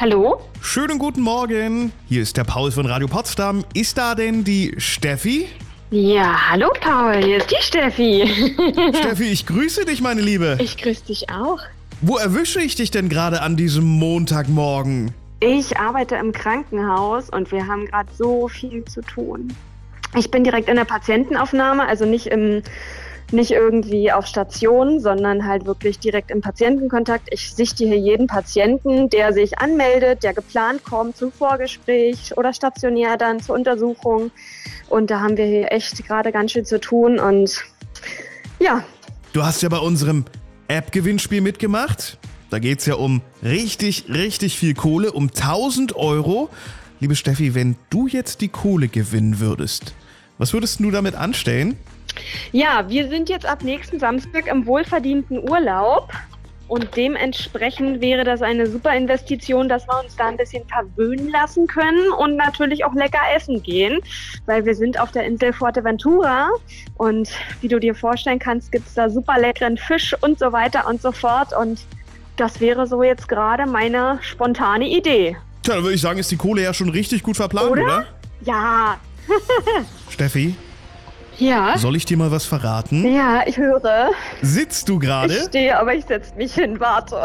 Hallo? Schönen guten Morgen. Hier ist der Paul von Radio Potsdam. Ist da denn die Steffi? Ja, hallo Paul, hier ist die Steffi. Steffi, ich grüße dich, meine Liebe. Ich grüße dich auch. Wo erwische ich dich denn gerade an diesem Montagmorgen? Ich arbeite im Krankenhaus und wir haben gerade so viel zu tun. Ich bin direkt in der Patientenaufnahme, also nicht irgendwie auf Station, sondern halt wirklich direkt im Patientenkontakt. Ich sichte hier jeden Patienten, der sich anmeldet, der geplant kommt zum Vorgespräch oder stationär dann zur Untersuchung. Und da haben wir hier echt gerade ganz schön zu tun und ja. Du hast ja bei unserem App-Gewinnspiel mitgemacht. Da geht's ja um richtig viel Kohle, um 1.000 Euro. Liebe Steffi, wenn du jetzt die Kohle gewinnen würdest, was würdest du damit anstellen? Ja, wir sind jetzt ab nächsten Samstag im wohlverdienten Urlaub und dementsprechend wäre das eine super Investition, dass wir uns da ein bisschen verwöhnen lassen können und natürlich auch lecker essen gehen, weil wir sind auf der Insel Fuerteventura und wie du dir vorstellen kannst, gibt's da super leckeren Fisch und so weiter und so fort und das wäre so jetzt gerade meine spontane Idee. Tja, dann würde ich sagen, ist die Kohle ja schon richtig gut verplant, oder? Ja. Steffi? Ja? Soll ich dir mal was verraten? Ja, ich höre. Sitzt du gerade? Ich stehe, aber ich setze mich hin, warte.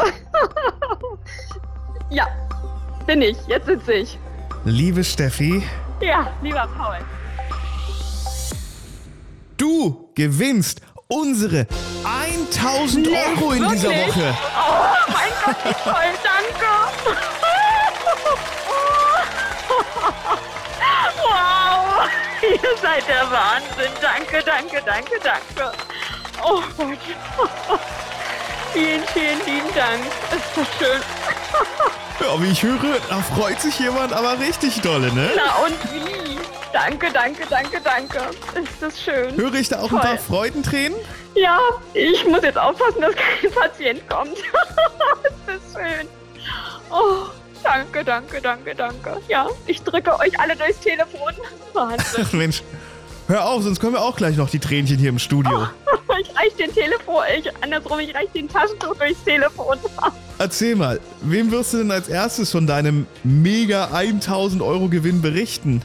Ja, bin ich. Jetzt sitze ich. Liebe Steffi, Ja, lieber Paul. du gewinnst unsere 1.000 Euro in dieser wirklich? Woche. Oh mein Gott, wie toll, danke. Wow, ihr seid der Wahnsinn. Danke, danke, danke, danke. Oh Gott. Vielen, vielen lieben Dank. Ist das schön. Ja, wie ich höre, da freut sich jemand aber richtig dolle, ne? Na und wie? Danke, danke, danke, danke. Ist das schön. Höre ich da auch Toll. ein paar Freudentränen? Ja, ich muss jetzt aufpassen, dass kein Patient kommt. Ist das schön. Oh, danke, danke, danke, danke. Ja, ich drücke euch alle durchs Telefon. Wahnsinn. Ach Mensch, hör auf, sonst kommen wir auch gleich noch die Tränchen hier im Studio. Ich reich den ich reich den Taschentuch durchs Telefon. Erzähl mal, wem wirst du denn als erstes von deinem mega 1.000 Euro Gewinn berichten?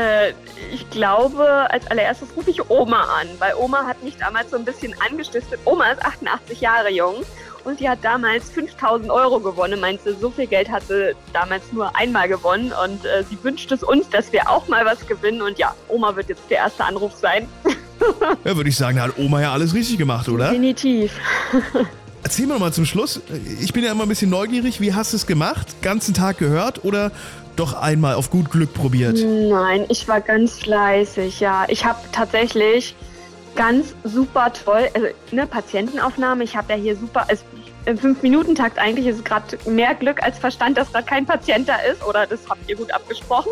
Ich glaube, als allererstes rufe ich Oma an, weil Oma hat mich damals so ein bisschen angestiftet. Oma ist 88 Jahre jung und die hat damals 5.000 Euro gewonnen. Meinst du, so viel Geld hat sie damals nur einmal gewonnen und sie wünscht es uns, dass wir auch mal was gewinnen. Und ja, Oma wird jetzt der erste Anruf sein. Ja, würde ich sagen, da hat Oma ja alles richtig gemacht, oder? Definitiv. Erzähl mir noch mal zum Schluss, ich bin ja immer ein bisschen neugierig, wie hast du es gemacht? Ganzen Tag gehört oder doch einmal auf gut Glück probiert? Nein, ich war ganz fleißig, ja. Ich habe tatsächlich ganz super toll, also eine Patientenaufnahme, ich habe ja hier super, also im 5-Minuten-Takt eigentlich ist es gerade mehr Glück als Verstand, dass gerade kein Patient da ist, oder das habt ihr gut abgesprochen.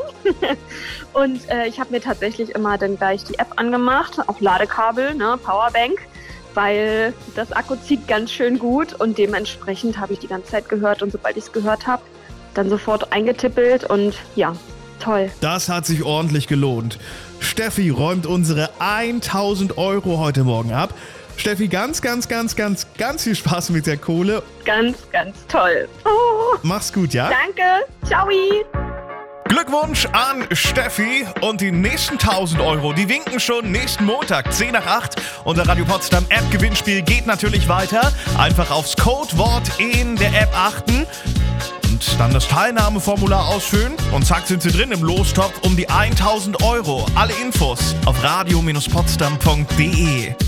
Und ich habe mir tatsächlich immer dann gleich die App angemacht, auch Ladekabel, ne, Powerbank, weil das Akku zieht ganz schön gut und dementsprechend habe ich die ganze Zeit gehört und sobald ich es gehört habe, dann sofort eingetippelt und ja, toll. Das hat sich ordentlich gelohnt. Steffi räumt unsere 1.000 Euro heute Morgen ab. Steffi, ganz viel Spaß mit der Kohle. Ganz, ganz toll. Oh, Mach's gut, ja? danke, ciao. Glückwunsch an Steffi und die nächsten 1.000 Euro, die winken schon nächsten Montag, 10 nach 8. Unser Radio Potsdam App-Gewinnspiel geht natürlich weiter. Einfach aufs Codewort in der App achten und dann das Teilnahmeformular ausfüllen und zack sind Sie drin im Lostopf um die 1.000 Euro. Alle Infos auf radio-potsdam.de.